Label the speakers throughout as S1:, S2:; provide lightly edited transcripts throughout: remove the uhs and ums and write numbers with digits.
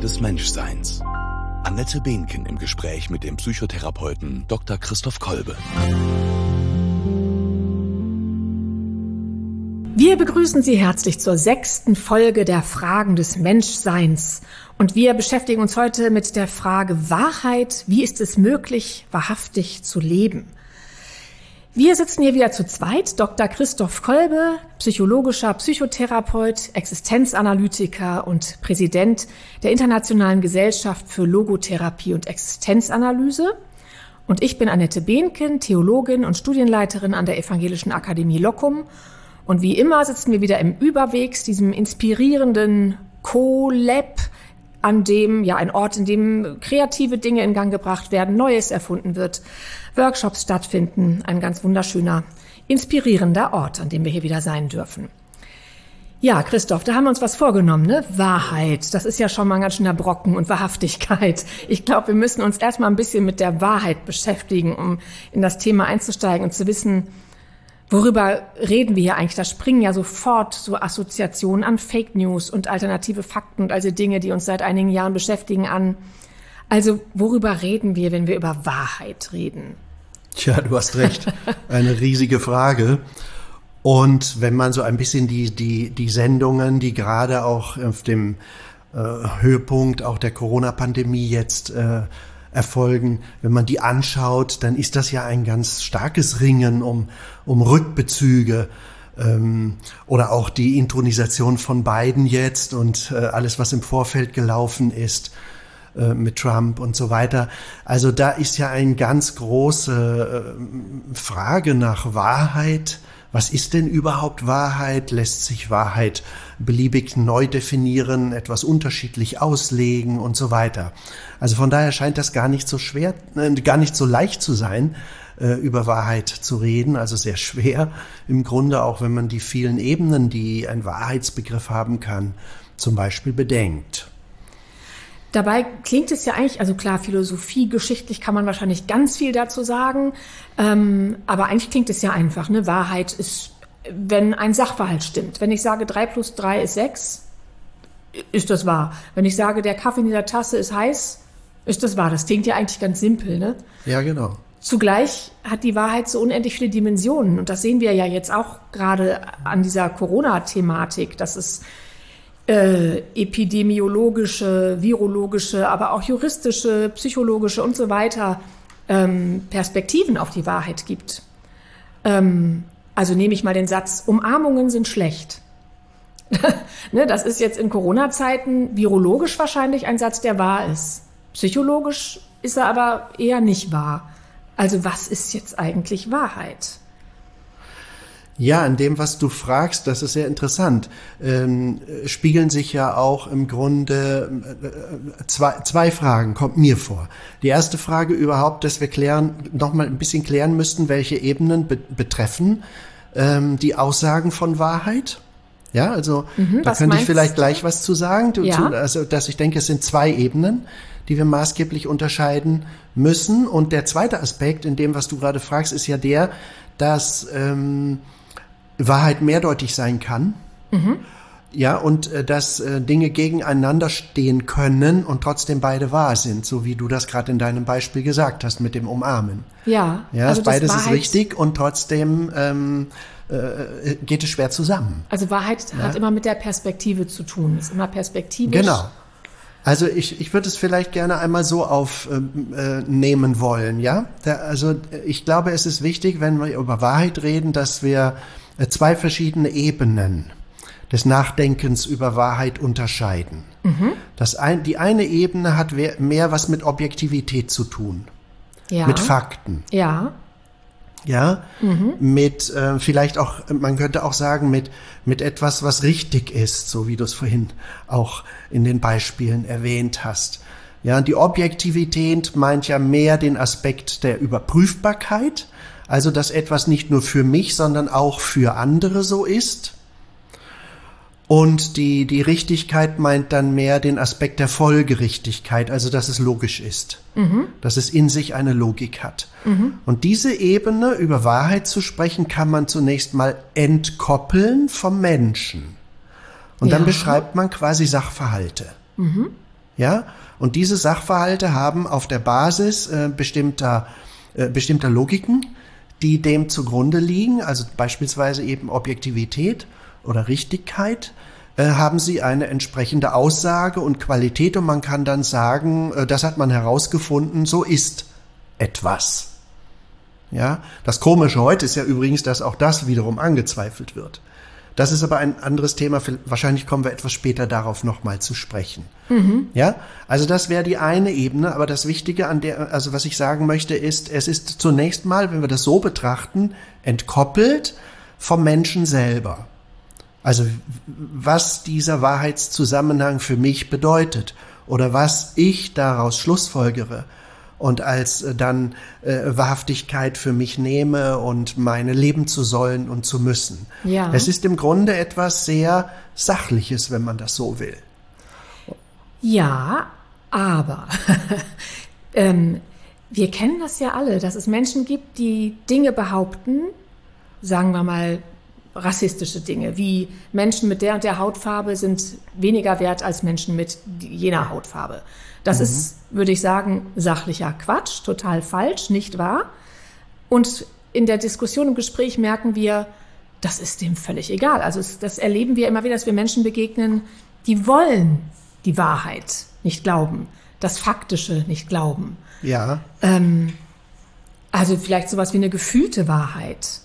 S1: des Menschseins. Annette Behnken im Gespräch mit dem Psychotherapeuten Dr. Christoph Kolbe.
S2: Wir begrüßen Sie herzlich zur 6. Folge der Fragen des Menschseins. Und wir beschäftigen uns heute mit der Frage Wahrheit. Wie ist es möglich, wahrhaftig zu leben? Wir sitzen hier wieder zu zweit. Dr. Christoph Kolbe, psychologischer Psychotherapeut, Existenzanalytiker und Präsident der Internationalen Gesellschaft für Logotherapie und Existenzanalyse. Und ich bin Annette Behnken, Theologin und Studienleiterin an der Evangelischen Akademie Loccum. Und wie immer sitzen wir wieder im Überwegs, diesem inspirierenden Co-Lab, an dem, ein Ort, in dem kreative Dinge in Gang gebracht werden, Neues erfunden wird, Workshops stattfinden. Ein ganz wunderschöner, inspirierender Ort, an dem wir hier wieder sein dürfen. Ja, Christoph, da haben wir uns was vorgenommen, ne? Wahrheit, das ist ja schon mal ein ganz schöner Brocken, und Wahrhaftigkeit. Ich glaube, wir müssen uns erstmal ein bisschen mit der Wahrheit beschäftigen, um in das Thema einzusteigen und zu wissen, worüber reden wir hier eigentlich? Da springen ja sofort so Assoziationen an Fake News und alternative Fakten und also Dinge, die uns seit einigen Jahren beschäftigen, an. Also worüber reden wir, wenn wir über Wahrheit reden?
S3: Tja, du hast recht. Eine riesige Frage. Und wenn man so ein bisschen die Sendungen, die gerade auch auf dem Höhepunkt auch der Corona-Pandemie jetzt erfolgen, wenn man die anschaut, dann ist das ja ein ganz starkes Ringen um Rückbezüge oder auch die Inthronisation von Biden jetzt und alles, was im Vorfeld gelaufen ist mit Trump und so weiter. Also da ist ja eine ganz große Frage nach Wahrheit. Was ist denn überhaupt Wahrheit? Lässt sich Wahrheit beliebig neu definieren, etwas unterschiedlich auslegen und so weiter? Also von daher scheint das gar nicht so schwer, gar nicht so leicht zu sein, über Wahrheit zu reden. Also sehr schwer im Grunde, auch wenn man die vielen Ebenen, die ein Wahrheitsbegriff haben kann, zum Beispiel bedenkt.
S2: Dabei klingt es ja eigentlich, also klar, philosophiegeschichtlich kann man wahrscheinlich ganz viel dazu sagen, aber eigentlich klingt es ja einfach, ne? Wahrheit ist, wenn ein Sachverhalt stimmt. Wenn ich sage, 3 + 3 ist 6, ist das wahr. Wenn ich sage, der Kaffee in dieser Tasse ist heiß, ist das wahr. Das klingt ja eigentlich ganz simpel, ne?
S3: Ja, genau.
S2: Zugleich hat die Wahrheit so unendlich viele Dimensionen. Und das sehen wir ja jetzt auch gerade an dieser Corona-Thematik, dass es epidemiologische, virologische, aber auch juristische, psychologische und so weiter Perspektiven auf die Wahrheit gibt. Also nehme ich mal den Satz, Umarmungen sind schlecht. Ne, das ist jetzt in Corona-Zeiten virologisch wahrscheinlich ein Satz, der wahr ist. Psychologisch ist er aber eher nicht wahr. Also was ist jetzt eigentlich Wahrheit?
S3: Ja, in dem, was du fragst, das ist sehr interessant, spiegeln sich ja auch im Grunde zwei Fragen, kommt mir vor. Die erste Frage überhaupt, dass wir noch mal ein bisschen klären müssten, welche Ebenen betreffen die Aussagen von Wahrheit. Ja, also da könnte ich vielleicht gleich was zu sagen. Also, dass ich denke, es sind 2 Ebenen, die wir maßgeblich unterscheiden müssen. Und der zweite Aspekt in dem, was du gerade fragst, ist ja der, dass Wahrheit mehrdeutig sein kann. Ja, und dass Dinge gegeneinander stehen können und trotzdem beide wahr sind, so wie du das gerade in deinem Beispiel gesagt hast mit dem Umarmen.
S2: Ja,
S3: also beides ist richtig und trotzdem geht es schwer zusammen.
S2: Also Wahrheit hat immer mit der Perspektive zu tun, ist immer perspektivisch.
S3: Genau. Also ich würde es vielleicht gerne einmal so aufnehmen wollen, ja? Also ich glaube, es ist wichtig, wenn wir über Wahrheit reden, dass wir 2 verschiedene Ebenen des Nachdenkens über Wahrheit unterscheiden. Die eine Ebene hat mehr was mit Objektivität zu tun, mit Fakten.
S2: Ja.
S3: Ja, mit vielleicht auch, man könnte auch sagen, mit etwas, was richtig ist, so wie du es vorhin auch in den Beispielen erwähnt hast. Ja, die Objektivität meint ja mehr den Aspekt der Überprüfbarkeit, also dass etwas nicht nur für mich, sondern auch für andere so ist. Und die Richtigkeit meint dann mehr den Aspekt der Folgerichtigkeit, also dass es logisch ist, dass es in sich eine Logik hat. Und diese Ebene, über Wahrheit zu sprechen, kann man zunächst mal entkoppeln vom Menschen. Und dann beschreibt man quasi Sachverhalte. Ja? Und diese Sachverhalte haben auf der Basis bestimmter Logiken, die dem zugrunde liegen, also beispielsweise eben Objektivität oder Richtigkeit, haben sie eine entsprechende Aussage und Qualität, und man kann dann sagen, das hat man herausgefunden, so ist etwas. Ja? Das Komische heute ist ja übrigens, dass auch das wiederum angezweifelt wird. Das ist aber ein anderes Thema. Wahrscheinlich kommen wir etwas später darauf nochmal zu sprechen. Ja, also das wäre die eine Ebene. Aber das Wichtige also was ich sagen möchte, ist, es ist zunächst mal, wenn wir das so betrachten, entkoppelt vom Menschen selber. Also was dieser Wahrheitszusammenhang für mich bedeutet oder was ich daraus schlussfolgere und als dann Wahrhaftigkeit für mich nehme und meine leben zu sollen und zu müssen.
S2: Ja.
S3: Es ist im Grunde etwas sehr Sachliches, wenn man das so will.
S2: Ja, aber wir kennen das ja alle, dass es Menschen gibt, die Dinge behaupten, sagen wir mal rassistische Dinge, wie Menschen mit der und der Hautfarbe sind weniger wert als Menschen mit jener Hautfarbe. Das ist, würde ich sagen, sachlicher Quatsch, total falsch, nicht wahr? Und in der Diskussion, im Gespräch merken wir, das ist dem völlig egal. Also das erleben wir immer wieder, dass wir Menschen begegnen, die wollen die Wahrheit nicht glauben, das Faktische nicht glauben.
S3: Ja.
S2: Also vielleicht sowas wie eine gefühlte Wahrheit.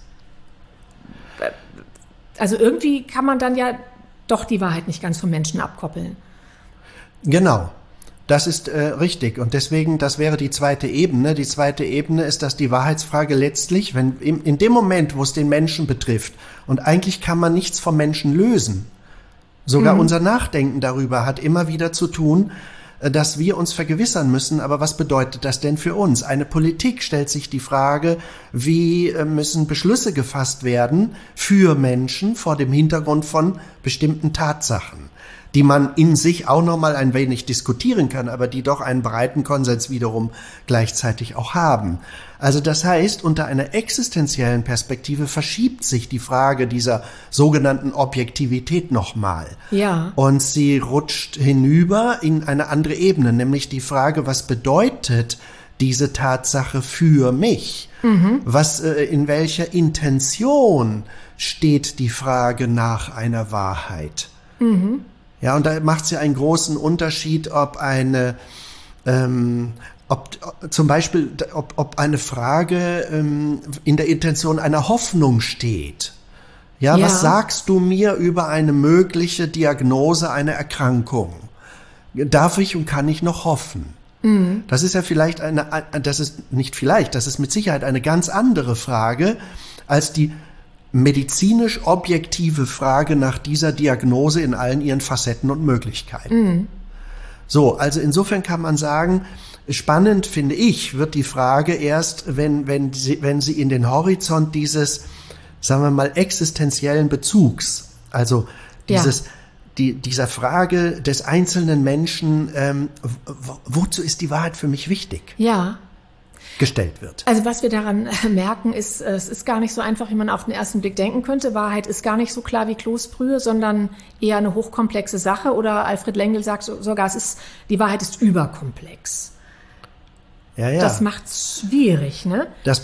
S2: Also irgendwie kann man dann ja doch die Wahrheit nicht ganz vom Menschen abkoppeln.
S3: Genau. Das ist richtig. Und deswegen, das wäre die zweite Ebene. Die zweite Ebene ist, dass die Wahrheitsfrage letztlich, wenn in dem Moment, wo es den Menschen betrifft, und eigentlich kann man nichts vom Menschen lösen, sogar unser Nachdenken darüber hat immer wieder zu tun, dass wir uns vergewissern müssen, aber was bedeutet das denn für uns? Eine Politik stellt sich die Frage, wie müssen Beschlüsse gefasst werden für Menschen vor dem Hintergrund von bestimmten Tatsachen, die man in sich auch nochmal ein wenig diskutieren kann, aber die doch einen breiten Konsens wiederum gleichzeitig auch haben. Also das heißt, unter einer existenziellen Perspektive verschiebt sich die Frage dieser sogenannten Objektivität nochmal.
S2: Ja.
S3: Und sie rutscht hinüber in eine andere Ebene, nämlich die Frage, was bedeutet diese Tatsache für mich? In welcher Intention steht die Frage nach einer Wahrheit? Ja, und da macht es ja einen großen Unterschied, ob zum Beispiel eine Frage in der Intention einer Hoffnung steht. Ja, was sagst du mir über eine mögliche Diagnose einer Erkrankung? Darf ich und kann ich noch hoffen? Das ist ja das ist mit Sicherheit eine ganz andere Frage als die medizinisch objektive Frage nach dieser Diagnose in allen ihren Facetten und Möglichkeiten. So, also insofern kann man sagen, spannend finde ich, wird die Frage erst, wenn sie in den Horizont dieses, sagen wir mal, existenziellen Bezugs, also dieser Frage des einzelnen Menschen, wozu ist die Wahrheit für mich wichtig?
S2: Ja.
S3: Gestellt wird.
S2: Also was wir daran merken, ist, es ist gar nicht so einfach, wie man auf den ersten Blick denken könnte. Wahrheit ist gar nicht so klar wie Kloßbrühe, sondern eher eine hochkomplexe Sache. Oder Alfred Lengel sagt sogar, die Wahrheit ist überkomplex.
S3: Ja.
S2: Das macht's schwierig, ne?
S3: Das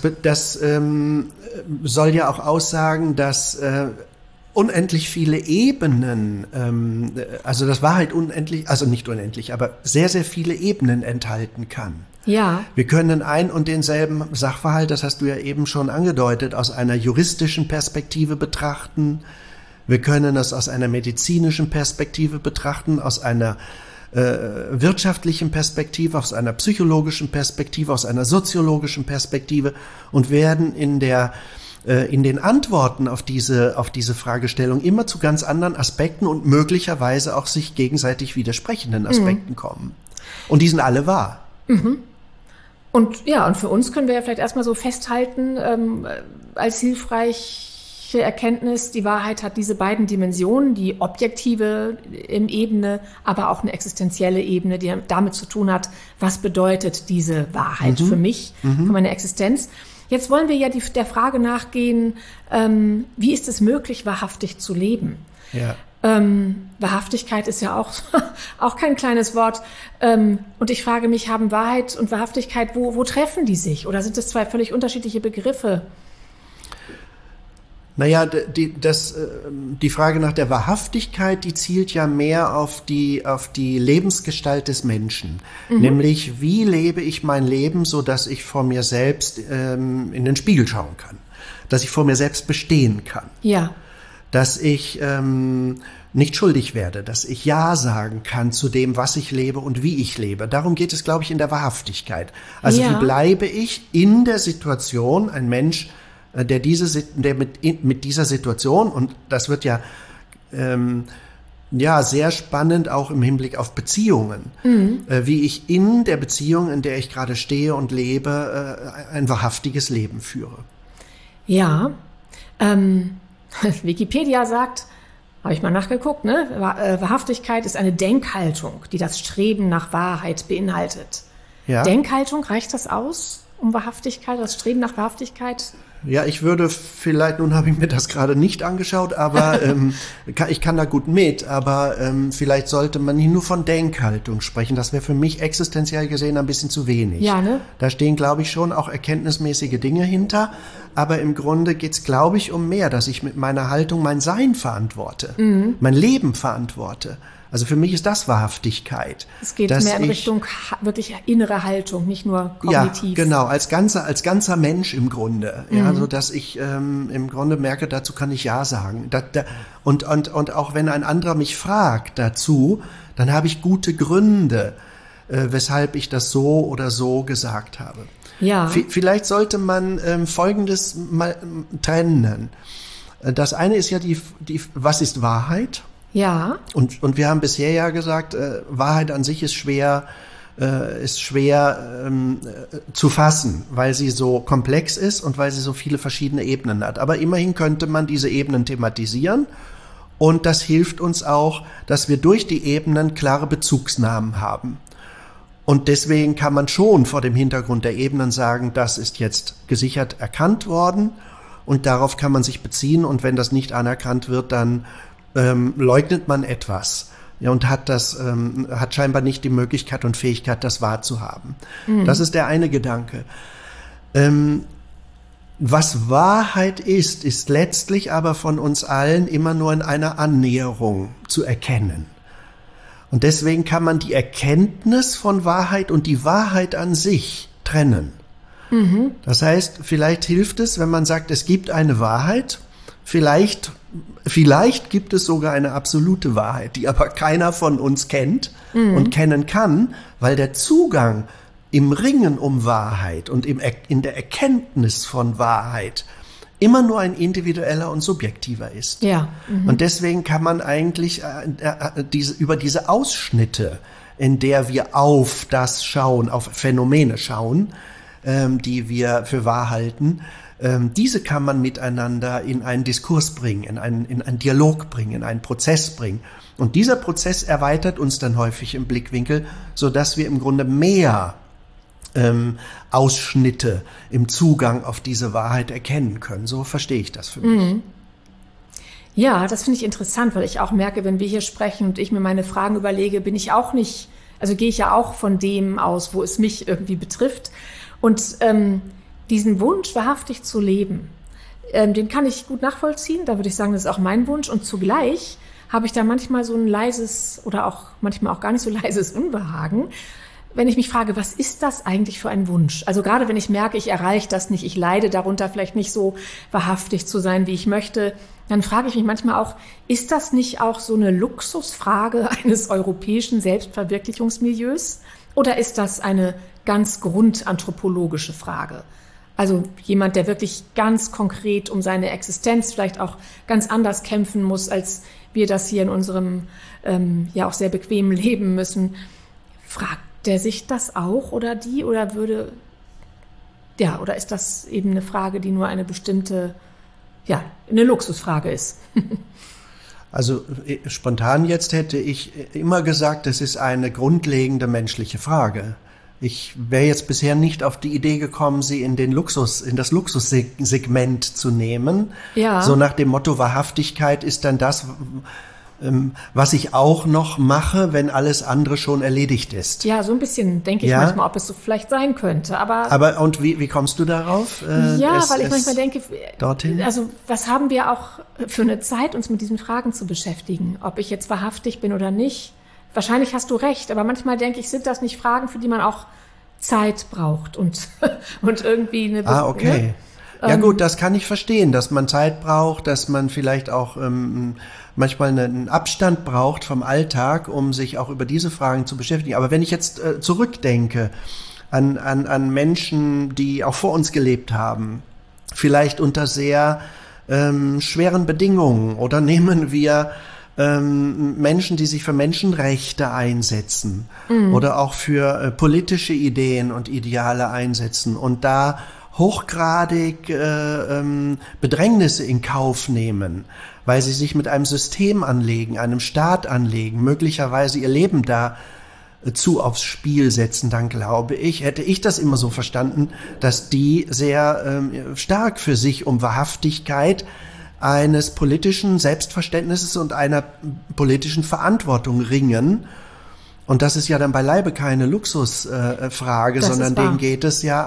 S3: soll ja auch aussagen, dass unendlich viele Ebenen, also dass Wahrheit unendlich, also nicht unendlich, aber sehr, sehr viele Ebenen enthalten kann.
S2: Ja.
S3: Wir können ein und denselben Sachverhalt, das hast du ja eben schon angedeutet, aus einer juristischen Perspektive betrachten. Wir können es aus einer medizinischen Perspektive betrachten, aus einer wirtschaftlichen Perspektive, aus einer psychologischen Perspektive, aus einer soziologischen Perspektive und werden in den Antworten auf diese Fragestellung immer zu ganz anderen Aspekten und möglicherweise auch sich gegenseitig widersprechenden Aspekten kommen. Und die sind alle wahr.
S2: Und für uns können wir ja vielleicht erstmal so festhalten, als hilfreiche Erkenntnis, die Wahrheit hat diese beiden Dimensionen, die objektive Ebene, aber auch eine existenzielle Ebene, die damit zu tun hat, was bedeutet diese Wahrheit für mich, für meine Existenz. Jetzt wollen wir ja der Frage nachgehen, wie ist es möglich, wahrhaftig zu leben?
S3: Ja.
S2: Wahrhaftigkeit ist ja auch kein kleines Wort. Und ich frage mich, haben Wahrheit und Wahrhaftigkeit, wo treffen die sich? Oder sind das zwei völlig unterschiedliche Begriffe?
S3: Naja, die Frage nach der Wahrhaftigkeit, die zielt ja mehr auf die Lebensgestalt des Menschen. Nämlich, wie lebe ich mein Leben, so dass ich vor mir selbst in den Spiegel schauen kann. Dass ich vor mir selbst bestehen kann.
S2: Ja.
S3: Dass ich nicht schuldig werde, dass ich Ja sagen kann zu dem, was ich lebe und wie ich lebe. Darum geht es, glaube ich, in der Wahrhaftigkeit. Also wie bleibe ich in der Situation, ein Mensch, der mit dieser Situation, und das wird ja sehr spannend auch im Hinblick auf Beziehungen, wie ich in der Beziehung, in der ich gerade stehe und lebe, ein wahrhaftiges Leben führe.
S2: Ja, Wikipedia sagt, habe ich mal nachgeguckt, ne? Wahrhaftigkeit ist eine Denkhaltung, die das Streben nach Wahrheit beinhaltet. Ja. Denkhaltung, reicht das aus, um Wahrhaftigkeit, das Streben nach Wahrhaftigkeit?
S3: Ja, ich würde vielleicht, nun habe ich mir das gerade nicht angeschaut, aber ich kann da gut mit, aber vielleicht sollte man nicht nur von Denkhaltung sprechen. Das wäre für mich existenziell gesehen ein bisschen zu wenig.
S2: Ja, ne?
S3: Da stehen, glaube ich, schon auch erkenntnismäßige Dinge hinter, aber im Grunde geht's, glaube ich, um mehr, dass ich mit meiner Haltung mein Sein verantworte, mein Leben verantworte. Also für mich ist das Wahrhaftigkeit.
S2: Es geht mehr in Richtung wirklich innere Haltung, nicht nur kognitiv.
S3: Ja, genau, als ganzer Mensch im Grunde. Ja, so dass ich im Grunde merke, dazu kann ich Ja sagen. Und auch wenn ein anderer mich fragt dazu, dann habe ich gute Gründe, weshalb ich das so oder so gesagt habe.
S2: Ja.
S3: Vielleicht sollte man Folgendes mal trennen. Das eine ist ja was ist Wahrheit?
S2: Ja.
S3: Und wir haben bisher ja gesagt, Wahrheit an sich ist schwer zu fassen, weil sie so komplex ist und weil sie so viele verschiedene Ebenen hat. Aber immerhin könnte man diese Ebenen thematisieren, und das hilft uns auch, dass wir durch die Ebenen klare Bezugsnamen haben. Und deswegen kann man schon vor dem Hintergrund der Ebenen sagen, das ist jetzt gesichert erkannt worden, und darauf kann man sich beziehen, und wenn das nicht anerkannt wird, dann leugnet man etwas, ja, und hat scheinbar nicht die Möglichkeit und Fähigkeit, das wahrzuhaben. Das ist der eine Gedanke. Was Wahrheit ist letztlich aber von uns allen immer nur in einer Annäherung zu erkennen. Und deswegen kann man die Erkenntnis von Wahrheit und die Wahrheit an sich trennen. Das heißt, vielleicht hilft es, wenn man sagt, es gibt eine Wahrheit, vielleicht gibt es sogar eine absolute Wahrheit, die aber keiner von uns kennt und kennen kann, weil der Zugang im Ringen um Wahrheit und in der Erkenntnis von Wahrheit immer nur ein individueller und subjektiver ist.
S2: Ja.
S3: Und deswegen kann man eigentlich über diese Ausschnitte, in der wir auf das schauen, auf Phänomene schauen, die wir für wahr halten, diese kann man miteinander in einen Diskurs bringen, in einen Dialog bringen, in einen Prozess bringen. Und dieser Prozess erweitert uns dann häufig im Blickwinkel, so dass wir im Grunde mehr Ausschnitte im Zugang auf diese Wahrheit erkennen können. So verstehe ich das für mich.
S2: Ja, das finde ich interessant, weil ich auch merke, wenn wir hier sprechen und ich mir meine Fragen überlege, gehe ich ja auch von dem aus, wo es mich irgendwie betrifft. Und diesen Wunsch, wahrhaftig zu leben, den kann ich gut nachvollziehen. Da würde ich sagen, das ist auch mein Wunsch. Und zugleich habe ich da manchmal so ein leises oder auch manchmal auch gar nicht so leises Unbehagen, wenn ich mich frage, was ist das eigentlich für ein Wunsch? Also gerade wenn ich merke, ich erreiche das nicht, ich leide darunter, vielleicht nicht so wahrhaftig zu sein, wie ich möchte, dann frage ich mich manchmal auch, ist das nicht auch so eine Luxusfrage eines europäischen Selbstverwirklichungsmilieus? Oder ist das eine ganz grundanthropologische Frage? Also jemand, der wirklich ganz konkret um seine Existenz vielleicht auch ganz anders kämpfen muss, als wir das hier in unserem ja auch sehr bequemen Leben müssen. Fragt der sich das auch oder oder ist das eben eine Frage, die nur eine bestimmte, ja, eine Luxusfrage ist?
S3: Also spontan jetzt hätte ich immer gesagt, es ist eine grundlegende menschliche Frage. Ich wäre jetzt bisher nicht auf die Idee gekommen, sie in das Luxussegment zu nehmen.
S2: Ja.
S3: So nach dem Motto, Wahrhaftigkeit ist dann das, was ich auch noch mache, wenn alles andere schon erledigt ist.
S2: Ja, so ein bisschen denke ich manchmal, ob es so vielleicht sein könnte. Aber
S3: und wie kommst du darauf?
S2: Weil ich manchmal denke,
S3: dorthin?
S2: Also was haben wir auch für eine Zeit, uns mit diesen Fragen zu beschäftigen? Ob ich jetzt wahrhaftig bin oder nicht? Wahrscheinlich hast du recht, aber manchmal denke ich, sind das nicht Fragen, für die man auch Zeit braucht und irgendwie eine...
S3: okay.
S2: Ne?
S3: Ja gut, das kann ich verstehen, dass man Zeit braucht, dass man vielleicht auch manchmal einen Abstand braucht vom Alltag, um sich auch über diese Fragen zu beschäftigen. Aber wenn ich jetzt zurückdenke an Menschen, die auch vor uns gelebt haben, vielleicht unter sehr schweren Bedingungen, oder nehmen wir Menschen, die sich für Menschenrechte einsetzen oder auch für politische Ideen und Ideale einsetzen und da hochgradig Bedrängnisse in Kauf nehmen, weil sie sich mit einem System anlegen, einem Staat anlegen, möglicherweise ihr Leben dazu aufs Spiel setzen, dann glaube ich, hätte ich das immer so verstanden, dass die sehr stark für sich um Wahrhaftigkeit eines politischen Selbstverständnisses und einer politischen Verantwortung ringen. Und das ist ja dann beileibe keine Luxusfrage, sondern denen geht es ja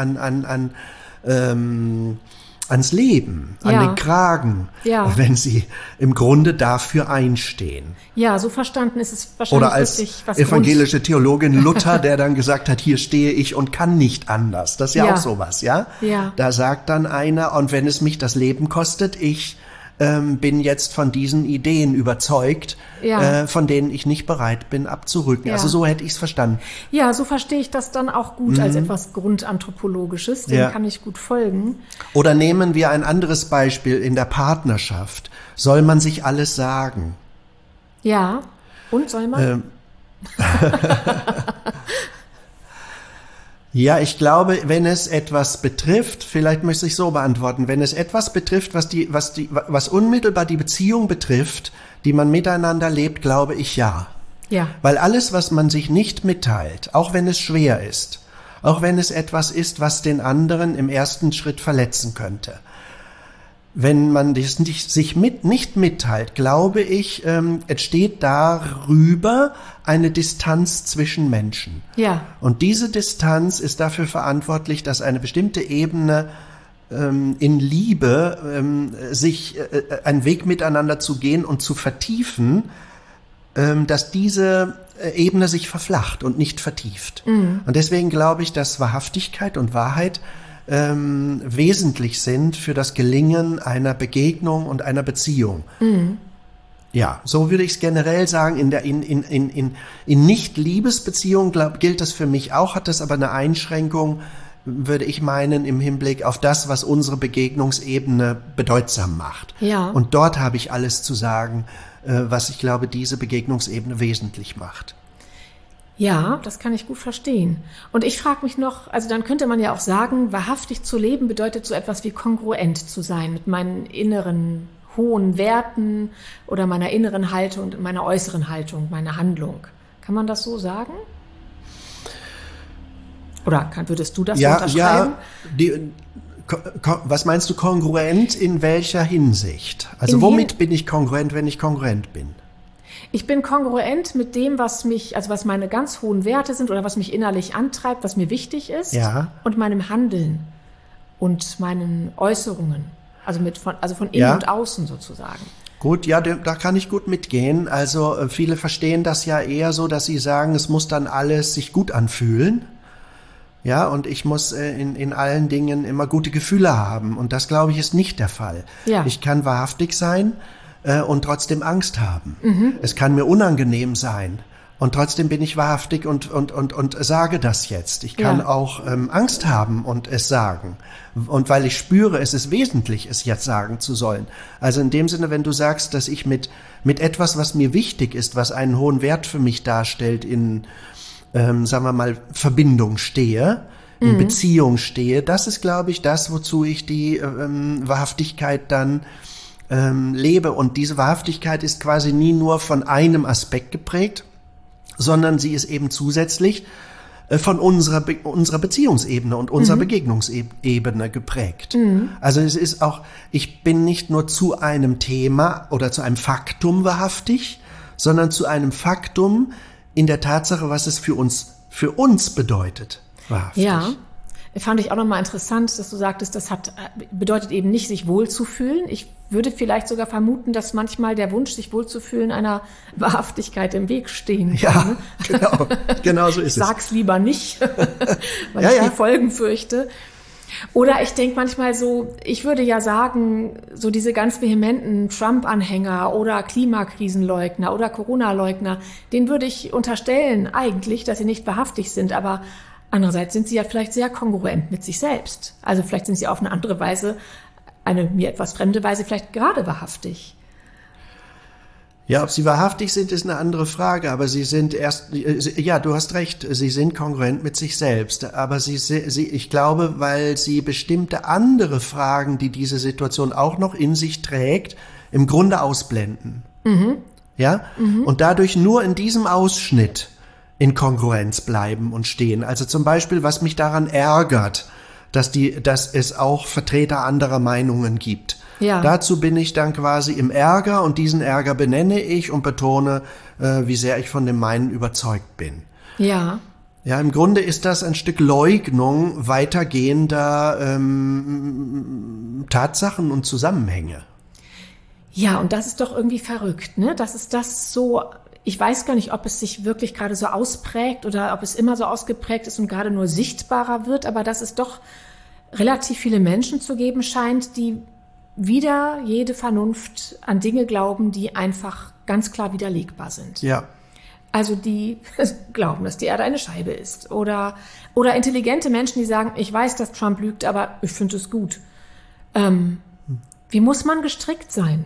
S3: ans Leben, an den Kragen, wenn sie im Grunde dafür einstehen.
S2: Ja, so verstanden ist es wahrscheinlich
S3: oder als
S2: wirklich was
S3: evangelische Theologin Luther, der dann gesagt hat, hier stehe ich und kann nicht anders. Das ist ja auch sowas, ja? Da sagt dann einer, und wenn es mich das Leben kostet, ich bin jetzt von diesen Ideen überzeugt, von denen ich nicht bereit bin abzurücken. Also so hätte ich es verstanden.
S2: Ja, so verstehe ich das dann auch gut als etwas Grundanthropologisches. Dem kann ich gut folgen.
S3: Oder nehmen wir ein anderes Beispiel in der Partnerschaft. Soll man sich alles sagen?
S2: Ja, und soll man?
S3: Ja, ich glaube, wenn es etwas betrifft, vielleicht möchte ich so beantworten, wenn es etwas betrifft, was unmittelbar die Beziehung betrifft, die man miteinander lebt, glaube ich ja.
S2: Ja.
S3: Weil alles, was man sich nicht mitteilt, auch wenn es schwer ist, auch wenn es etwas ist, was den anderen im ersten Schritt verletzen könnte, wenn man das sich nicht mitteilt, glaube ich, entsteht darüber eine Distanz zwischen Menschen.
S2: Ja.
S3: Und diese Distanz ist dafür verantwortlich, dass eine bestimmte Ebene in Liebe sich einen Weg miteinander zu gehen und zu vertiefen, dass diese Ebene sich verflacht und nicht vertieft. Und deswegen glaube ich, dass Wahrhaftigkeit und Wahrheit wesentlich sind für das Gelingen einer Begegnung und einer Beziehung. Ja, so würde ich es generell sagen. In Nicht-Liebesbeziehungen gilt das für mich auch, hat das aber eine Einschränkung, würde ich meinen, im Hinblick auf das, was unsere Begegnungsebene bedeutsam macht.
S2: Ja.
S3: Und dort habe ich alles zu sagen, was ich glaube, diese Begegnungsebene wesentlich macht.
S2: Ja, das kann ich gut verstehen. Und ich frage mich noch, also dann könnte man ja auch sagen, wahrhaftig zu leben bedeutet so etwas wie kongruent zu sein mit meinen inneren hohen Werten oder meiner inneren Haltung und meiner äußeren Haltung, meiner Handlung. Kann man das so sagen? Oder würdest du das so unterschreiben?
S3: Was meinst du kongruent in welcher Hinsicht? Also womit bin ich kongruent, wenn ich kongruent bin?
S2: Ich bin kongruent mit dem, was meine ganz hohen Werte sind oder was mich innerlich antreibt, was mir wichtig ist, und meinem Handeln und meinen Äußerungen, also von innen und außen sozusagen.
S3: Gut, ja, da kann ich gut mitgehen. Also viele verstehen das ja eher so, dass sie sagen, es muss dann alles sich gut anfühlen. Ja, und ich muss in allen Dingen immer gute Gefühle haben. Und das, glaube ich, ist nicht der Fall.
S2: Ja.
S3: Ich kann wahrhaftig sein und trotzdem Angst haben. Es kann mir unangenehm sein und trotzdem bin ich wahrhaftig und sage das jetzt. Ich kann auch Angst haben und es sagen. Und weil ich spüre, es ist wesentlich, es jetzt sagen zu sollen. Also in dem Sinne, wenn du sagst, dass ich mit etwas, was mir wichtig ist, was einen hohen Wert für mich darstellt, in, sagen wir mal, Verbindung stehe, in Beziehung stehe, das ist, glaube ich, das, wozu ich die Wahrhaftigkeit dann lebe. Und diese Wahrhaftigkeit ist quasi nie nur von einem Aspekt geprägt, sondern sie ist eben zusätzlich von unserer Beziehungsebene und unserer Begegnungsebene geprägt. Also es ist auch, ich bin nicht nur zu einem Thema oder zu einem Faktum wahrhaftig, sondern zu einem Faktum in der Tatsache, was es für uns bedeutet, wahrhaftig.
S2: Ja. Fand ich auch nochmal interessant, dass du sagtest, bedeutet eben nicht, sich wohlzufühlen. Ich würde vielleicht sogar vermuten, dass manchmal der Wunsch, sich wohlzufühlen, einer Wahrhaftigkeit im Weg stehen kann.
S3: Ja, genau so ist es.
S2: Ich sag's lieber nicht, weil ich die Folgen fürchte. Oder ich denke manchmal so, ich würde ja sagen, so diese ganz vehementen Trump-Anhänger oder Klimakrisenleugner oder Corona-Leugner, denen würde ich unterstellen eigentlich, dass sie nicht wahrhaftig sind, aber andererseits sind sie ja vielleicht sehr kongruent mit sich selbst. Also vielleicht sind sie auf eine andere Weise, eine mir etwas fremde Weise, vielleicht gerade wahrhaftig.
S3: Ja, ob sie wahrhaftig sind, ist eine andere Frage, aber sie sind ja, du hast recht, sie sind kongruent mit sich selbst, aber ich glaube, weil sie bestimmte andere Fragen, die diese Situation auch noch in sich trägt, im Grunde ausblenden. Ja? Und dadurch nur in diesem Ausschnitt in Kongruenz bleiben und stehen. Also zum Beispiel, was mich daran ärgert, dass es auch Vertreter anderer Meinungen gibt. Ja. Dazu bin ich dann quasi im Ärger und diesen Ärger benenne ich und betone, wie sehr ich von dem meinen überzeugt bin.
S2: Ja.
S3: Ja, im Grunde ist das ein Stück Leugnung weitergehender Tatsachen und Zusammenhänge.
S2: Ja, und das ist doch irgendwie verrückt, ne? Das ist das so. Ich weiß gar nicht, ob es sich wirklich gerade so ausprägt oder ob es immer so ausgeprägt ist und gerade nur sichtbarer wird, aber dass es doch relativ viele Menschen zu geben scheint, die wider jede Vernunft an Dinge glauben, die einfach ganz klar widerlegbar sind.
S3: Ja.
S2: Also die glauben, dass die Erde eine Scheibe ist. Oder intelligente Menschen, die sagen, ich weiß, dass Trump lügt, aber ich finde es gut. Wie muss man gestrickt sein,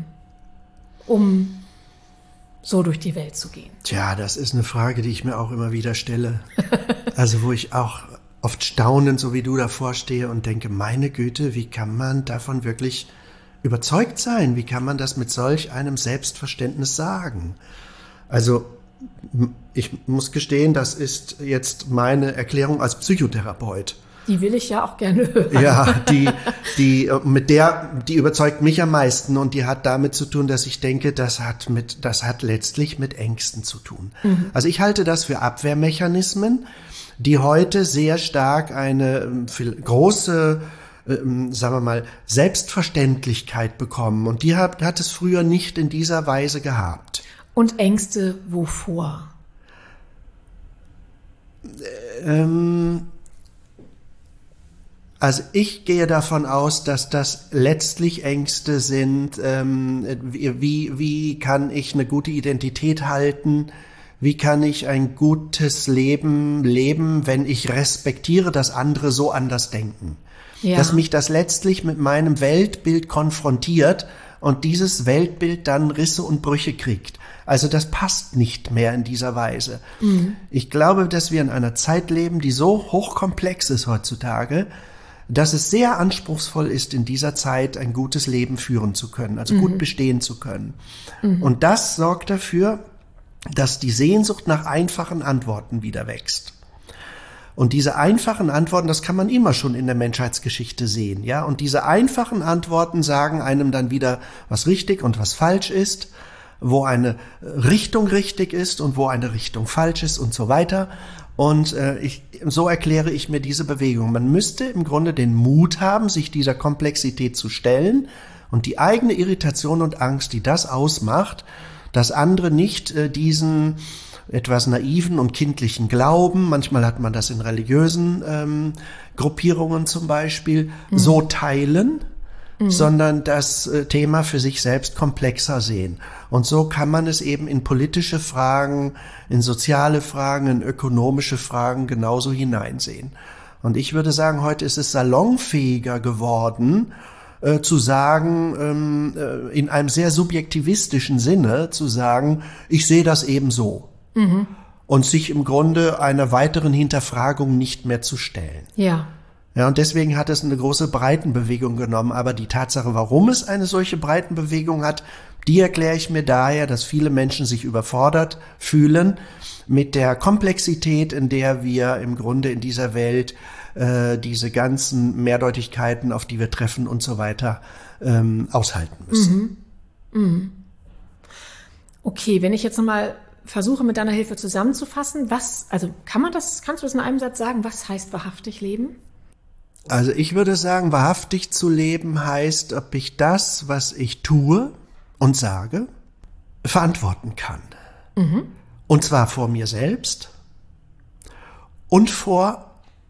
S2: um so durch die Welt zu gehen?
S3: Tja, das ist eine Frage, die ich mir auch immer wieder stelle. Also wo ich auch oft staunend, so wie du davor stehe und denke, meine Güte, wie kann man davon wirklich überzeugt sein? Wie kann man das mit solch einem Selbstverständnis sagen? Also ich muss gestehen, das ist jetzt meine Erklärung als Psychotherapeut.
S2: Die will ich ja auch gerne hören.
S3: Ja, die überzeugt mich am meisten und die hat damit zu tun, dass ich denke, das hat letztlich mit Ängsten zu tun. Also ich halte das für Abwehrmechanismen, die heute sehr stark eine große, sagen wir mal, Selbstverständlichkeit bekommen und die hat es früher nicht in dieser Weise gehabt.
S2: Und Ängste wovor?
S3: Also ich gehe davon aus, dass das letztlich Ängste sind, wie kann ich eine gute Identität halten, wie kann ich ein gutes Leben leben, wenn ich respektiere, dass andere so anders denken. Ja. Dass mich das letztlich mit meinem Weltbild konfrontiert und dieses Weltbild dann Risse und Brüche kriegt. Also das passt nicht mehr in dieser Weise. Ich glaube, dass wir in einer Zeit leben, die so hochkomplex ist heutzutage, dass es sehr anspruchsvoll ist, in dieser Zeit ein gutes Leben führen zu können, also gut bestehen zu können. Und das sorgt dafür, dass die Sehnsucht nach einfachen Antworten wieder wächst. Und diese einfachen Antworten, das kann man immer schon in der Menschheitsgeschichte sehen, ja. Und diese einfachen Antworten sagen einem dann wieder, was richtig und was falsch ist, wo eine Richtung richtig ist und wo eine Richtung falsch ist und so weiter. Und so erkläre ich mir diese Bewegung. Man müsste im Grunde den Mut haben, sich dieser Komplexität zu stellen und die eigene Irritation und Angst, die das ausmacht, dass andere nicht diesen etwas naiven und kindlichen Glauben, manchmal hat man das in religiösen Gruppierungen zum Beispiel, so teilen, sondern das Thema für sich selbst komplexer sehen. Und so kann man es eben in politische Fragen, in soziale Fragen, in ökonomische Fragen genauso hineinsehen. Und ich würde sagen, heute ist es salonfähiger geworden, zu sagen, in einem sehr subjektivistischen Sinne, zu sagen, ich sehe das eben so. Und sich im Grunde einer weiteren Hinterfragung nicht mehr zu stellen.
S2: Ja.
S3: Ja, und deswegen hat es eine große Breitenbewegung genommen. Aber die Tatsache, warum es eine solche Breitenbewegung hat, die erkläre ich mir daher, dass viele Menschen sich überfordert fühlen mit der Komplexität, in der wir im Grunde in dieser Welt diese ganzen Mehrdeutigkeiten, auf die wir treffen und so weiter, aushalten müssen.
S2: Okay, wenn ich jetzt nochmal versuche, mit deiner Hilfe zusammenzufassen, kannst du das in einem Satz sagen, was heißt wahrhaftig leben?
S3: Also ich würde sagen, wahrhaftig zu leben heißt, ob ich das, was ich tue und sage, verantworten kann. Und zwar vor mir selbst und vor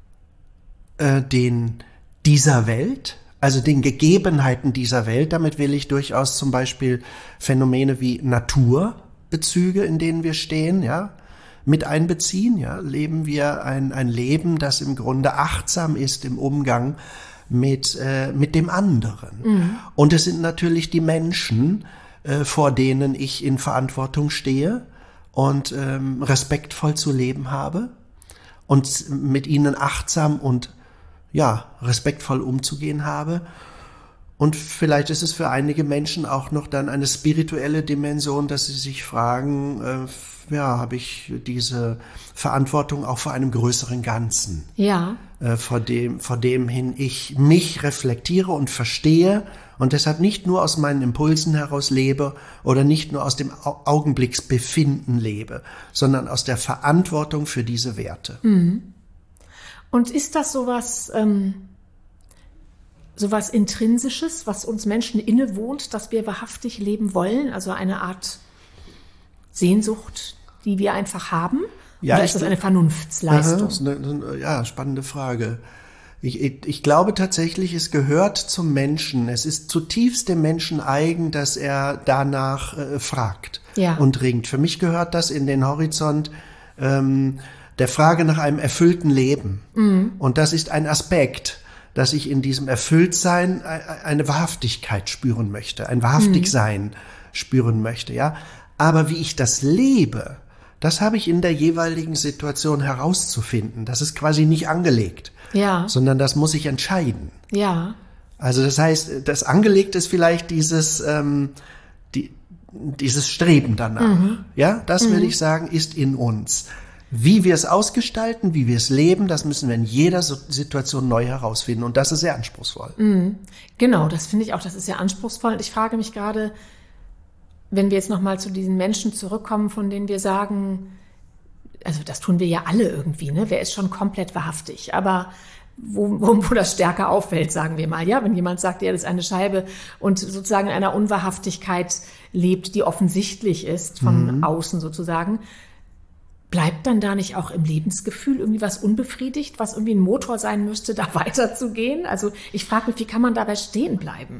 S3: dieser Welt, also den Gegebenheiten dieser Welt. Damit will ich durchaus zum Beispiel Phänomene wie Naturbezüge, in denen wir stehen, ja, mit einbeziehen. Ja, leben wir ein Leben, das im Grunde achtsam ist im Umgang mit dem anderen. Und es sind natürlich die Menschen, vor denen ich in Verantwortung stehe und respektvoll zu leben habe und mit ihnen achtsam und respektvoll umzugehen habe. Und vielleicht ist es für einige Menschen auch noch dann eine spirituelle Dimension, dass sie sich fragen, habe ich diese Verantwortung auch vor einem größeren Ganzen? Ja. Vor dem hin ich mich reflektiere und verstehe und deshalb nicht nur aus meinen Impulsen heraus lebe oder nicht nur aus dem Augenblicksbefinden lebe, sondern aus der Verantwortung für diese Werte.
S2: Und ist das sowas Intrinsisches, was uns Menschen innewohnt, dass wir wahrhaftig leben wollen? Also eine Art Sehnsucht, die wir einfach haben? Oder ist das eine Vernunftsleistung?
S3: Spannende Frage. Ich glaube tatsächlich, es gehört zum Menschen. Es ist zutiefst dem Menschen eigen, dass er danach fragt und ringt. Für mich gehört das in den Horizont der Frage nach einem erfüllten Leben. Und das ist ein Aspekt, dass ich in diesem Erfülltsein eine Wahrhaftigkeit spüren möchte, ein Wahrhaftigsein spüren möchte, ja. Aber wie ich das lebe, das habe ich in der jeweiligen Situation herauszufinden. Das ist quasi nicht angelegt, sondern das muss ich entscheiden. Ja. Also das heißt, das angelegt ist vielleicht dieses Streben danach. Ja, das will ich sagen, ist in uns. Wie wir es ausgestalten, wie wir es leben, das müssen wir in jeder Situation neu herausfinden. Und das ist sehr anspruchsvoll.
S2: Genau, das finde ich auch, das ist sehr anspruchsvoll. Und ich frage mich gerade, wenn wir jetzt nochmal zu diesen Menschen zurückkommen, von denen wir sagen, also das tun wir ja alle irgendwie, ne? Wer ist schon komplett wahrhaftig? Aber wo das stärker auffällt, sagen wir mal, ja, wenn jemand sagt, er ist eine Scheibe und sozusagen in einer Unwahrhaftigkeit lebt, die offensichtlich ist, von außen sozusagen, bleibt dann da nicht auch im Lebensgefühl irgendwie was unbefriedigt, was irgendwie ein Motor sein müsste, da weiterzugehen? Also ich frage mich, wie kann man dabei stehen bleiben?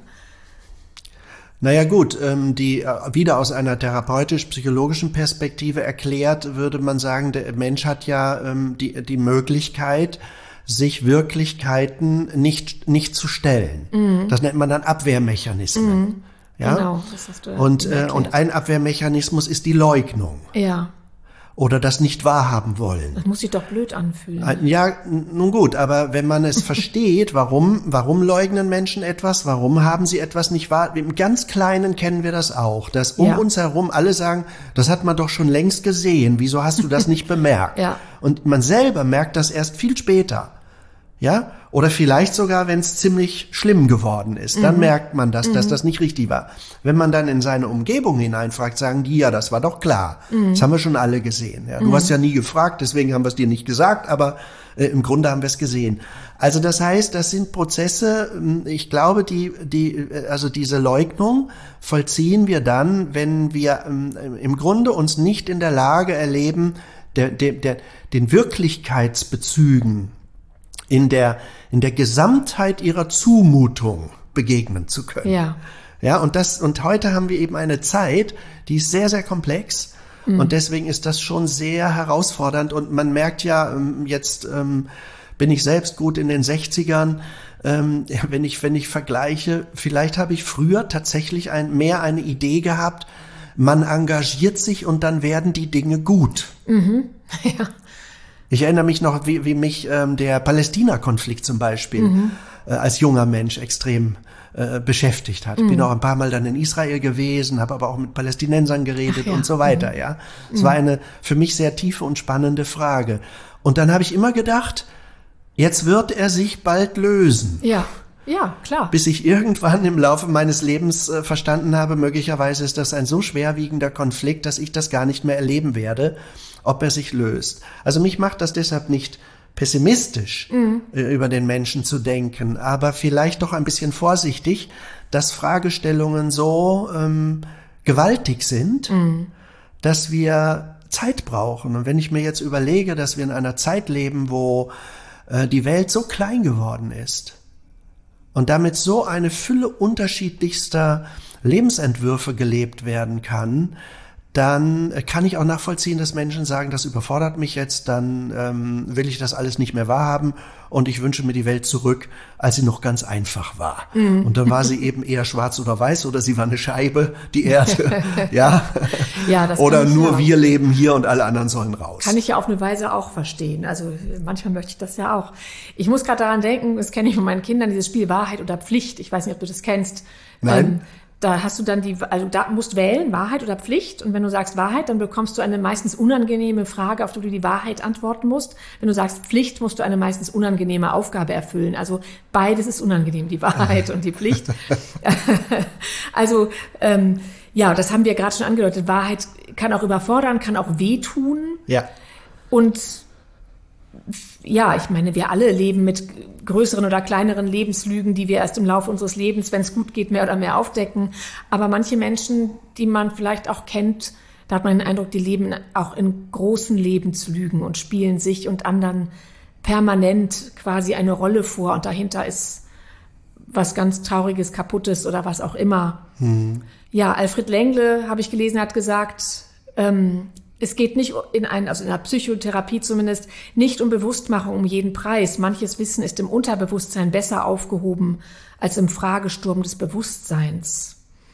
S3: Naja gut, wieder aus einer therapeutisch-psychologischen Perspektive erklärt, würde man sagen, der Mensch hat ja die Möglichkeit, sich Wirklichkeiten nicht zu stellen. Das nennt man dann Abwehrmechanismen. Ja? Genau, das hast du und ein Abwehrmechanismus ist die Leugnung. Ja. Oder das nicht wahrhaben wollen.
S2: Das muss sich doch blöd anfühlen.
S3: Ja, nun gut, aber wenn man es versteht, warum leugnen Menschen etwas, warum haben sie etwas nicht wahr? Im ganz Kleinen kennen wir das auch, dass uns herum alle sagen, das hat man doch schon längst gesehen, wieso hast du das nicht bemerkt? Und man selber merkt das erst viel später. Ja? Oder vielleicht sogar, wenn es ziemlich schlimm geworden ist, dann merkt man, dass das nicht richtig war. Wenn man dann in seine Umgebung hineinfragt, sagen die, ja, das war doch klar. Das haben wir schon alle gesehen. Ja? Du hast ja nie gefragt, deswegen haben wir es dir nicht gesagt, aber im Grunde haben wir es gesehen. Also das heißt, das sind Prozesse, ich glaube, also diese Leugnung vollziehen wir dann, wenn wir im Grunde uns nicht in der Lage erleben, den Wirklichkeitsbezügen in der Gesamtheit ihrer Zumutung begegnen zu können. Ja, und heute haben wir eben eine Zeit, die ist sehr, sehr komplex. Und deswegen ist das schon sehr herausfordernd. Und man merkt ja, jetzt bin ich selbst gut in den 60ern, wenn ich vergleiche, vielleicht habe ich früher tatsächlich mehr eine Idee gehabt, man engagiert sich und dann werden die Dinge gut.
S2: Ja.
S3: Ich erinnere mich noch, wie mich der Palästina-Konflikt zum Beispiel als junger Mensch extrem beschäftigt hat. Bin auch ein paar Mal dann in Israel gewesen, habe aber auch mit Palästinensern geredet und so weiter. Ja, es war eine für mich sehr tiefe und spannende Frage. Und dann habe ich immer gedacht, jetzt wird er sich bald lösen.
S2: Ja, klar.
S3: Bis ich irgendwann im Laufe meines Lebens verstanden habe, möglicherweise ist das ein so schwerwiegender Konflikt, dass ich das gar nicht mehr erleben werde, ob er sich löst. Also mich macht das deshalb nicht pessimistisch, über den Menschen zu denken, aber vielleicht doch ein bisschen vorsichtig, dass Fragestellungen so gewaltig sind, dass wir Zeit brauchen. Und wenn ich mir jetzt überlege, dass wir in einer Zeit leben, wo die Welt so klein geworden ist und damit so eine Fülle unterschiedlichster Lebensentwürfe gelebt werden kann, dann kann ich auch nachvollziehen, dass Menschen sagen, das überfordert mich jetzt, dann will ich das alles nicht mehr wahrhaben und ich wünsche mir die Welt zurück, als sie noch ganz einfach war. Und dann war sie eben eher schwarz oder weiß oder sie war eine Scheibe, die Erde, ja.
S2: Das
S3: oder
S2: kann ich
S3: nur
S2: ja
S3: wir leben hier und alle anderen sollen raus.
S2: Kann ich ja auf eine Weise auch verstehen. Also manchmal möchte ich das ja auch. Ich muss gerade daran denken, das kenne ich von meinen Kindern, dieses Spiel Wahrheit oder Pflicht. Ich weiß nicht, ob du das kennst.
S3: Nein.
S2: Da hast du dann da musst wählen, Wahrheit oder Pflicht. Und wenn du sagst Wahrheit, dann bekommst du eine meistens unangenehme Frage, auf die du die Wahrheit antworten musst. Wenn du sagst Pflicht, musst du eine meistens unangenehme Aufgabe erfüllen. Also beides ist unangenehm, die Wahrheit und die Pflicht. Also, das haben wir gerade schon angedeutet. Wahrheit kann auch überfordern, kann auch wehtun.
S3: Ja.
S2: Und ich meine, wir alle leben mit größeren oder kleineren Lebenslügen, die wir erst im Laufe unseres Lebens, wenn es gut geht, mehr oder mehr aufdecken. Aber manche Menschen, die man vielleicht auch kennt, da hat man den Eindruck, die leben auch in großen Lebenslügen und spielen sich und anderen permanent quasi eine Rolle vor. Und dahinter ist was ganz Trauriges, Kaputtes oder was auch immer. Ja, Alfred Lengle, habe ich gelesen, hat gesagt, es geht nicht also in der Psychotherapie zumindest, nicht um Bewusstmachung um jeden Preis. Manches Wissen ist im Unterbewusstsein besser aufgehoben als im Fragesturm des Bewusstseins.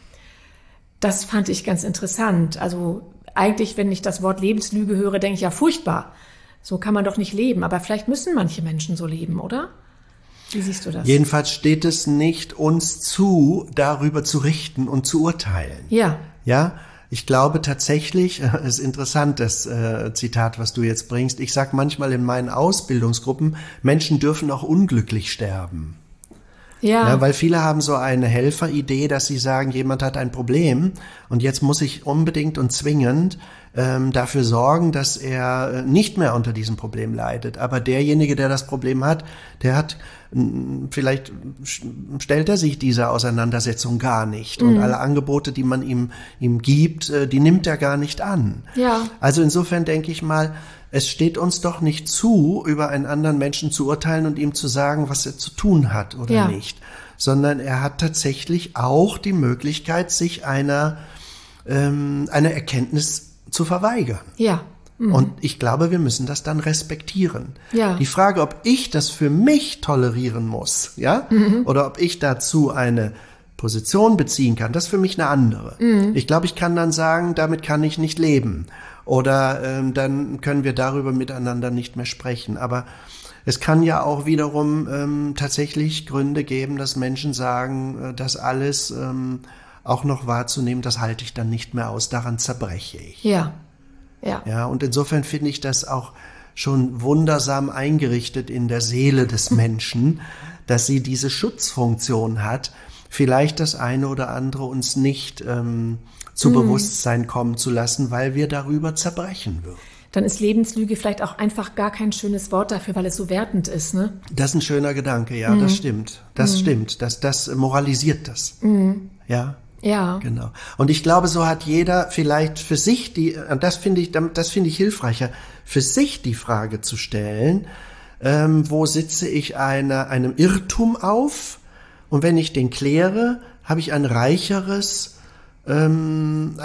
S2: Das fand ich ganz interessant. Also eigentlich, wenn ich das Wort Lebenslüge höre, denke ich ja furchtbar. So kann man doch nicht leben. Aber vielleicht müssen manche Menschen so leben, oder? Wie siehst du das?
S3: Jedenfalls steht es nicht uns zu, darüber zu richten und zu urteilen.
S2: Ja.
S3: Ja? Ich glaube tatsächlich, es ist interessant, das Zitat, was du jetzt bringst. Ich sage manchmal in meinen Ausbildungsgruppen, Menschen dürfen auch unglücklich sterben. Ja, weil viele haben so eine Helferidee, dass sie sagen, jemand hat ein Problem und jetzt muss ich unbedingt und zwingend dafür sorgen, dass er nicht mehr unter diesem Problem leidet. Aber derjenige, der das Problem hat, vielleicht stellt er sich dieser Auseinandersetzung gar nicht. Und alle Angebote, die man ihm gibt, die nimmt er gar nicht an.
S2: Ja.
S3: Also insofern denke ich mal, es steht uns doch nicht zu, über einen anderen Menschen zu urteilen und ihm zu sagen, was er zu tun hat oder nicht. Sondern er hat tatsächlich auch die Möglichkeit, sich einer Erkenntnis zu verweigern.
S2: Ja.
S3: Und ich glaube, wir müssen das dann respektieren.
S2: Ja.
S3: Die Frage, ob ich das für mich tolerieren muss, oder ob ich dazu eine Position beziehen kann, das ist für mich eine andere. Ich glaube, ich kann dann sagen, damit kann ich nicht leben. Oder dann können wir darüber miteinander nicht mehr sprechen. Aber es kann ja auch wiederum tatsächlich Gründe geben, dass Menschen sagen, das alles auch noch wahrzunehmen, das halte ich dann nicht mehr aus, daran zerbreche ich.
S2: Ja.
S3: Ja, und insofern finde ich das auch schon wundersam eingerichtet in der Seele des Menschen, dass sie diese Schutzfunktion hat, vielleicht das eine oder andere uns nicht zu Bewusstsein kommen zu lassen, weil wir darüber zerbrechen würden.
S2: Dann ist Lebenslüge vielleicht auch einfach gar kein schönes Wort dafür, weil es so wertend ist, ne?
S3: Das ist ein schöner Gedanke, ja, das stimmt. Das stimmt, das moralisiert das. Ja.
S2: Ja.
S3: Genau. Und ich glaube, so hat jeder vielleicht für sich das finde ich hilfreicher, für sich die Frage zu stellen, wo sitze ich einem Irrtum auf? Und wenn ich den kläre, habe ich ein reicheres Leben,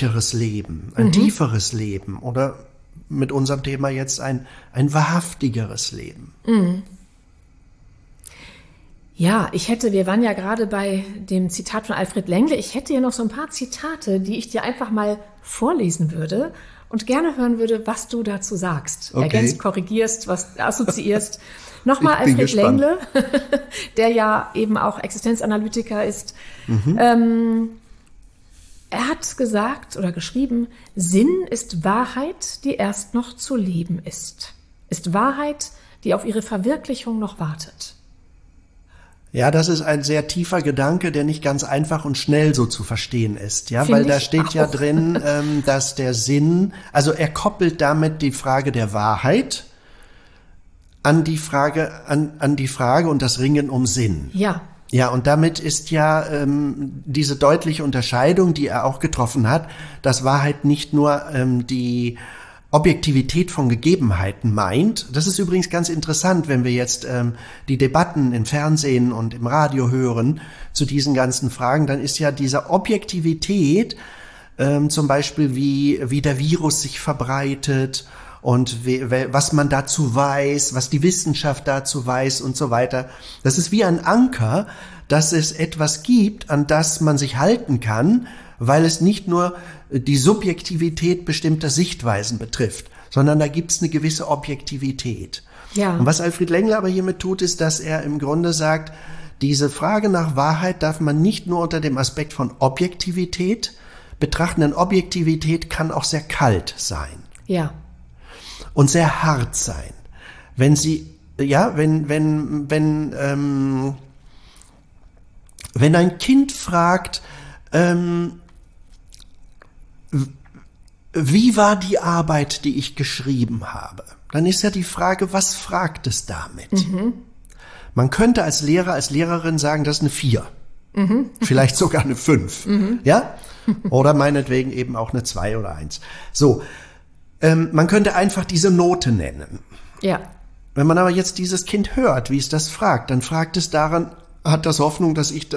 S3: ein tieferes Leben oder mit unserem Thema jetzt ein wahrhaftigeres Leben.
S2: Ja, wir waren ja gerade bei dem Zitat von Alfred Lengle. Ich hätte ja noch so ein paar Zitate, die ich dir einfach mal vorlesen würde und gerne hören würde, was du dazu sagst.
S3: Okay.
S2: Ergänzt, korrigierst, was assoziierst. Nochmal
S3: Ich bin
S2: Alfred
S3: gespannt.
S2: Lengle, der ja eben auch Existenzanalytiker ist. Er hat gesagt oder geschrieben, Sinn ist Wahrheit, die erst noch zu leben ist. Ist Wahrheit, die auf ihre Verwirklichung noch wartet.
S3: Ja, das ist ein sehr tiefer Gedanke, der nicht ganz einfach und schnell so zu verstehen ist. Ja,
S2: Finde
S3: weil da
S2: ich
S3: steht ja
S2: auch.
S3: drin, dass der Sinn, also er koppelt damit die Frage der Wahrheit an die Frage, an die Frage und das Ringen um Sinn.
S2: Ja,
S3: Ja, und damit ist ja diese deutliche Unterscheidung, die er auch getroffen hat, dass Wahrheit nicht nur die Objektivität von Gegebenheiten meint. Das ist übrigens ganz interessant, wenn wir jetzt die Debatten im Fernsehen und im Radio hören zu diesen ganzen Fragen, dann ist ja diese Objektivität zum Beispiel, wie der Virus sich verbreitet und was man dazu weiß, was die Wissenschaft dazu weiß und so weiter. Das ist wie ein Anker, dass es etwas gibt, an das man sich halten kann, weil es nicht nur die Subjektivität bestimmter Sichtweisen betrifft, sondern da gibt es eine gewisse Objektivität.
S2: ja.
S3: Und was Alfred Lengle aber hiermit tut, ist, dass er im Grunde sagt, diese Frage nach Wahrheit darf man nicht nur unter dem Aspekt von Objektivität betrachten, denn Objektivität kann auch sehr kalt sein
S2: Ja,
S3: und sehr hart sein. Wenn sie, ja, wenn ein Kind fragt, wie war die Arbeit, die ich geschrieben habe? Dann ist ja die Frage, was fragt es damit? Man könnte als Lehrer, als Lehrerin sagen, das ist eine 4. Vielleicht sogar eine 5. Ja? Oder meinetwegen eben auch eine 2 oder 1. So. Man könnte einfach diese Note nennen.
S2: ja,
S3: Wenn man aber jetzt dieses Kind hört, wie es das fragt, dann fragt es daran, kann ich Hoffnung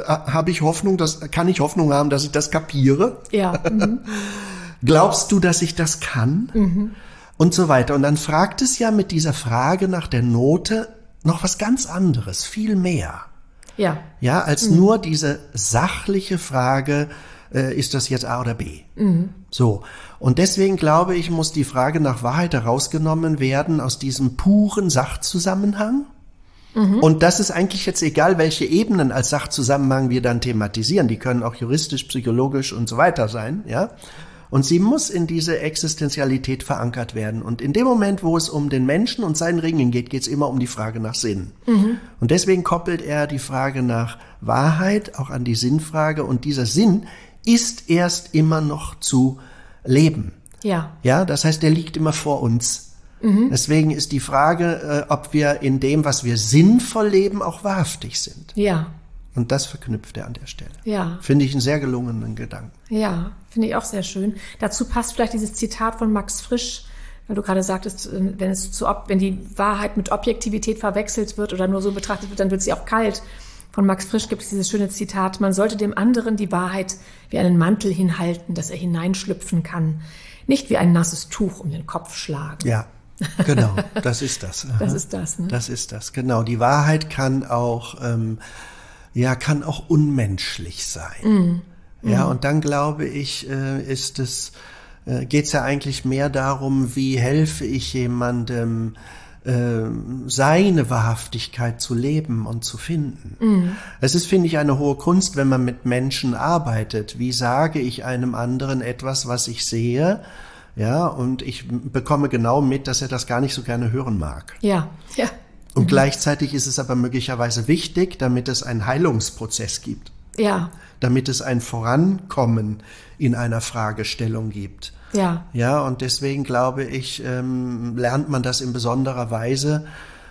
S3: haben, dass ich das kapiere?
S2: ja,
S3: Glaubst du, dass ich das kann? Und so weiter. Und dann fragt es ja mit dieser Frage nach der Note noch was ganz anderes, viel mehr.
S2: ja,
S3: Ja, als nur diese sachliche Frage, ist das jetzt A oder B? So. Und deswegen glaube ich, muss die Frage nach Wahrheit herausgenommen werden aus diesem puren Sachzusammenhang. Und das ist eigentlich jetzt egal, welche Ebenen als Sachzusammenhang wir dann thematisieren. Die können auch juristisch, psychologisch und so weiter sein, ja. Und sie muss in diese Existenzialität verankert werden. Und in dem Moment, wo es um den Menschen und sein Ringen geht, geht es immer um die Frage nach Sinn. Und deswegen koppelt er die Frage nach Wahrheit auch an die Sinnfrage. Und dieser Sinn ist erst immer noch zu leben.
S2: ja,
S3: Ja, das heißt, der liegt immer vor uns. Deswegen ist die Frage, ob wir in dem, was wir sinnvoll leben, auch wahrhaftig sind.
S2: ja,
S3: Und das verknüpft er an der Stelle.
S2: ja.
S3: Finde ich einen sehr gelungenen Gedanken.
S2: Ja, finde ich auch sehr schön. Dazu passt vielleicht dieses Zitat von Max Frisch, weil du gerade sagtest, wenn die Wahrheit mit Objektivität verwechselt wird oder nur so betrachtet wird, dann wird sie auch kalt. Von Max Frisch gibt es dieses schöne Zitat, man sollte dem anderen die Wahrheit wie einen Mantel hinhalten, dass er hineinschlüpfen kann, nicht wie ein nasses Tuch um den Kopf schlagen.
S3: Ja, genau, das ist das.
S2: Das ist das, ne?
S3: Das ist das, genau. Die Wahrheit kann auch unmenschlich sein. Ja, und dann glaube ich, geht es ja eigentlich mehr darum, wie helfe ich jemandem, seine Wahrhaftigkeit zu leben und zu finden. Es ist, finde ich, eine hohe Kunst, wenn man mit Menschen arbeitet. Wie sage ich einem anderen etwas, was ich sehe? Ja, und ich bekomme genau mit, dass er das gar nicht so gerne hören mag.
S2: Ja, ja,
S3: Und gleichzeitig ist es aber möglicherweise wichtig, damit es einen Heilungsprozess gibt,
S2: ja,
S3: damit es ein Vorankommen in einer Fragestellung gibt.
S2: ja,
S3: Ja, und deswegen glaube ich, lernt man das in besonderer Weise,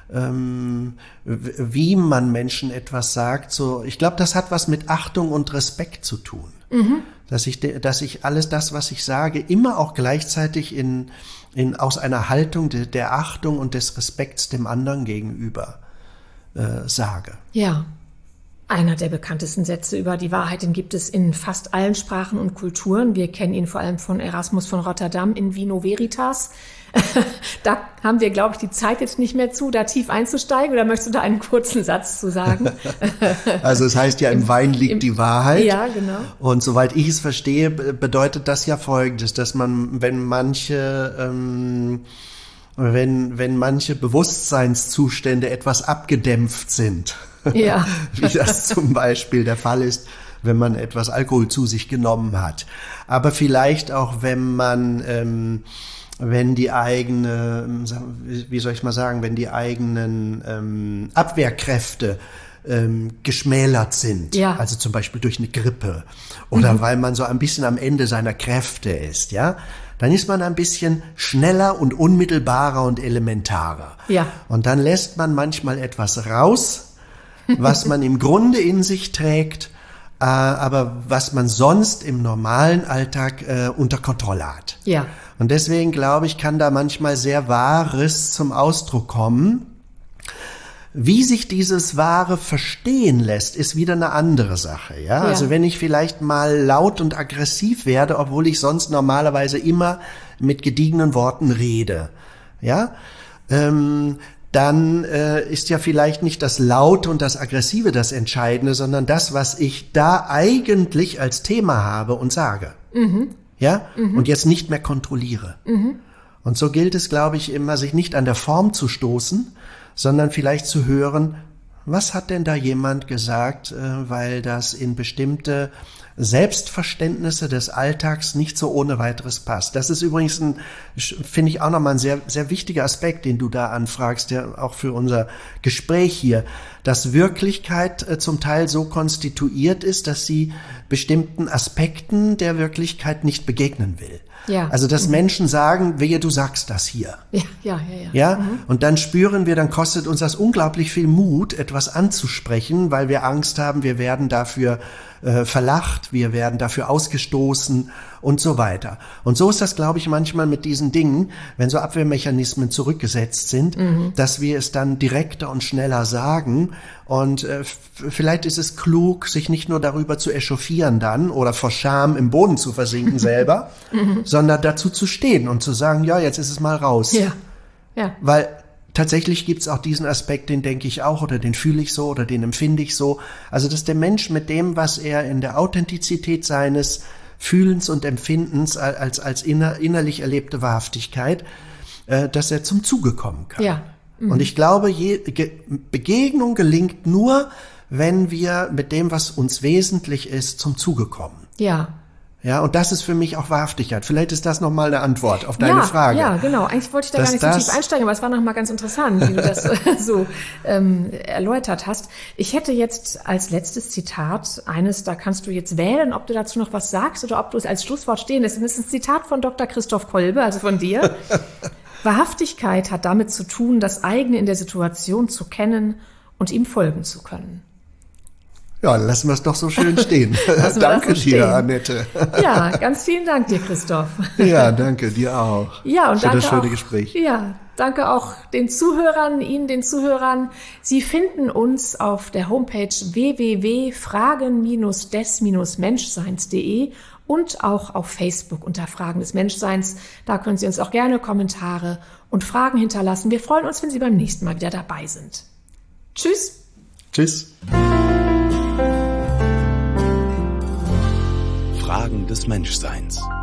S3: wie man Menschen etwas sagt. So, ich glaube, das hat was mit Achtung und Respekt zu tun. Dass ich alles das, was ich sage, immer auch gleichzeitig aus einer Haltung der Achtung und des Respekts dem anderen gegenüber sage.
S2: ja. Einer der bekanntesten Sätze über die Wahrheit, den gibt es in fast allen Sprachen und Kulturen. Wir kennen ihn vor allem von Erasmus von Rotterdam in Vino Veritas. Da haben wir, glaube ich, die Zeit jetzt nicht mehr zu, da tief einzusteigen. Oder möchtest du da einen kurzen Satz zu sagen?
S3: Also es heißt ja, im Wein liegt die Wahrheit.
S2: Ja, genau.
S3: Und soweit ich es verstehe, bedeutet das ja Folgendes, dass man, wenn manche Bewusstseinszustände etwas abgedämpft sind,
S2: ja.
S3: wie das zum Beispiel der Fall ist, wenn man etwas Alkohol zu sich genommen hat. Aber vielleicht auch, wenn die eigene, wie soll ich mal sagen, wenn die eigenen Abwehrkräfte geschmälert sind,
S2: ja.
S3: Also zum Beispiel durch eine Grippe oder weil man so ein bisschen am Ende seiner Kräfte ist, ja, dann ist man ein bisschen schneller und unmittelbarer und elementarer.
S2: Ja.
S3: Und dann lässt man manchmal etwas raus, was man im Grunde in sich trägt, aber was man sonst im normalen Alltag unter Kontrolle hat.
S2: Ja.
S3: Und deswegen, glaube ich, kann da manchmal sehr Wahres zum Ausdruck kommen. Wie sich dieses Wahre verstehen lässt, ist wieder eine andere Sache. Ja? Also wenn ich vielleicht mal laut und aggressiv werde, obwohl ich sonst normalerweise immer mit gediegenen Worten rede, ja, dann ist ja vielleicht nicht das Laute und das Aggressive das Entscheidende, sondern das, was ich da eigentlich als Thema habe und sage. Mhm. Ja? Mhm. Und jetzt nicht mehr kontrolliere. Mhm. Und so gilt es, glaube ich, immer, sich nicht an der Form zu stoßen, sondern vielleicht zu hören, was hat denn da jemand gesagt, weil das in bestimmte Selbstverständnisse des Alltags nicht so ohne weiteres passt. Das ist übrigens finde ich auch nochmal ein sehr, sehr wichtiger Aspekt, den du da anfragst, der auch für unser Gespräch hier, dass Wirklichkeit zum Teil so konstituiert ist, dass sie bestimmten Aspekten der Wirklichkeit nicht begegnen will. Ja. Also, dass Menschen sagen, wehe, du sagst das hier. Ja? Mhm. Und dann spüren wir, dann kostet uns das unglaublich viel Mut, etwas anzusprechen, weil wir Angst haben, wir werden dafür verlacht, wir werden dafür ausgestoßen und so weiter. Und so ist das, glaube ich, manchmal mit diesen Dingen, wenn so Abwehrmechanismen zurückgesetzt sind, dass wir es dann direkter und schneller sagen. Und vielleicht ist es klug, sich nicht nur darüber zu echauffieren dann oder vor Scham im Boden zu versinken selber, sondern dazu zu stehen und zu sagen, ja, jetzt ist es mal raus. Ja. Weil tatsächlich gibt's auch diesen Aspekt, den denke ich auch oder den fühle ich so oder den empfinde ich so. Also, dass der Mensch mit dem, was er in der Authentizität seines Fühlens und Empfindens als innerlich erlebte Wahrhaftigkeit, dass er zum Zuge kommen kann. Ja. Mhm. Und ich glaube, Begegnung gelingt nur, wenn wir mit dem, was uns wesentlich ist, zum Zuge kommen. Ja. Ja, und das ist für mich auch Wahrhaftigkeit. Vielleicht ist das nochmal eine Antwort auf deine Frage. Ja,
S2: genau. Eigentlich wollte ich da gar nicht so tief einsteigen, aber es war nochmal ganz interessant, wie du das so erläutert hast. Ich hätte jetzt als letztes Zitat eines, da kannst du jetzt wählen, ob du dazu noch was sagst oder ob du es als Schlusswort stehen lässt. Das ist ein Zitat von Dr. Christoph Kolbe, also von dir. Wahrhaftigkeit hat damit zu tun, das eigene in der Situation zu kennen und ihm folgen zu können.
S3: Ja, lassen wir es doch so schön stehen. Danke dir, Annette.
S2: Ja, ganz vielen Dank dir, Christoph.
S3: Ja, danke dir auch.
S2: Ja, und
S3: für
S2: danke
S3: das schöne
S2: auch,
S3: Gespräch.
S2: Ja, danke auch den Zuhörern, Ihnen, den Zuhörern. Sie finden uns auf der Homepage www.fragen-des-menschseins.de und auch auf Facebook unter Fragen des Menschseins. Da können Sie uns auch gerne Kommentare und Fragen hinterlassen. Wir freuen uns, wenn Sie beim nächsten Mal wieder dabei sind. Tschüss.
S3: Tschüss.
S1: Fragen des Menschseins.